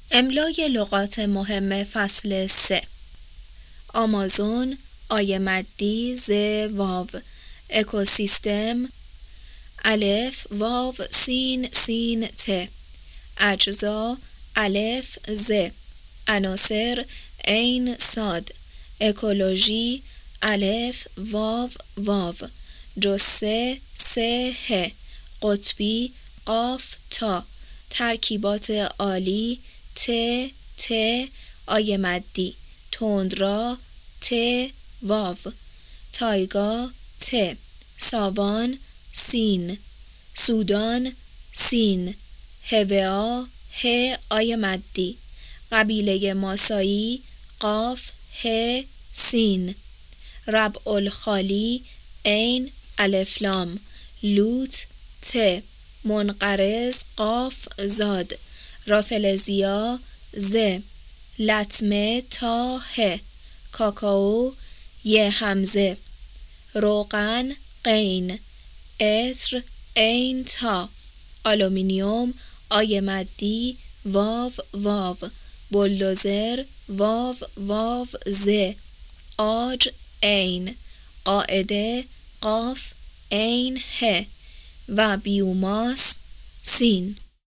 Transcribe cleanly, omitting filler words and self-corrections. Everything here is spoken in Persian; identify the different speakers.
Speaker 1: املای لغات مهم فصل 3. آمازون آی مدی ز واو. اکوسیستم الف واو سین سین ت. اجزا الف ز. عناصر عین صاد. اکولوژی الف واو واو. جثه س ه. قطبی قاف تا. ترکیبات عالی ت ت آی مدی. تندرا ت واو. تایگا ت. ساوان سین. سودان سین. هوا ه آی مدی. قبیله ماسایی قاف ه سین. ربع الخالی عین الف لام. لوط ت. منقرض قاف زاد. رافلزیا ز. لطمه تا ه. کاکائو ی همزه. روغن غین. عطر عین تا. آلومینیوم آی مدی واو واو. بولدوزر واو واو ز. عاج عین. قاعده قاف عین ه و بیوماس سین.